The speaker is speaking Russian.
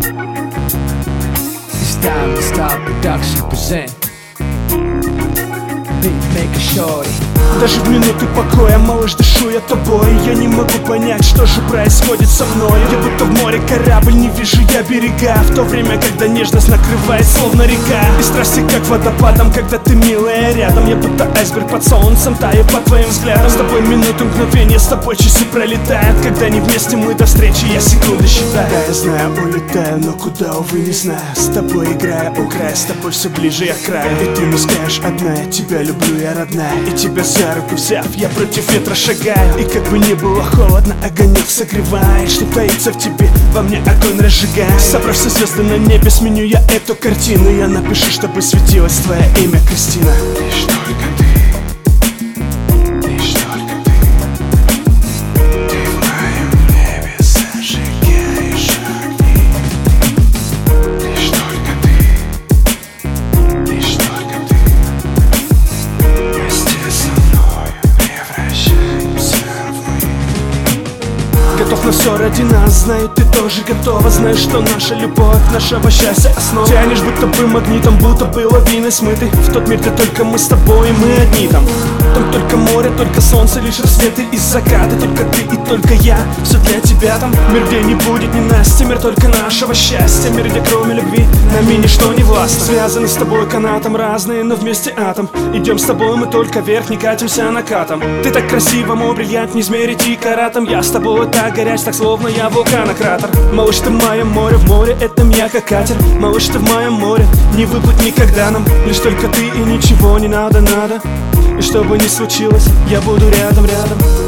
It's time to stop production present Beatmaker Shorty. Даже в минуты покоя, малыш, дышу я тобой. Я не могу понять, что же происходит со мной. Я будто в море корабль, не вижу я берега. В то время, когда нежность накрывает, словно река. И страсти как водопадом, когда ты милая рядом. Я будто айсберг под солнцем, таю под твоим взглядом. С тобой минуты мгновения, с тобой часы пролетают. Когда не вместе мы до встречи, я секунды считаю. Да, я знаю, улетаю, но куда, увы, не знаю. С тобой играя у края, с тобой все ближе я к краю. И ты не скажешь одна, я тебя люблю, я родная. И тебя за руку взяв, я против ветра шагаю. И как бы не было холодно, огонек согревает. Что таится в тебе, во мне огонь разжигает. Собрав все звезды на небе, сменю я эту картину. Я напишу, чтобы светилось твое имя, Кристина. Лишь только ты. Готов на все ради нас, знаю, ты тоже готова. Знаешь, что наша любовь, нашего счастья основа. Тянешь будто бы магнитом, будто бы лавиной смыты. В тот мир, где только мы с тобой, и мы одни там. Там только море, только солнце, лишь рассветы и закаты. Только ты и только я, все для тебя там. Мир, где не будет ненастья, мир только нашего счастья. Мир, где кроме любви нами ничто не властно. Связаны с тобой канатом, разные, но вместе атом. Идем с тобой, мы только вверх, не катимся накатом. Ты так красиво, мой бриллиант, не измерить и каратом. Я с тобой так горяч, так словно я вулкана-кратер. Малыш, ты в моем море, в море этом я как катер. Малыш, ты в моем море, не выплыть никогда нам. Лишь только ты и ничего не надо. И что бы ни случилось, я буду рядом.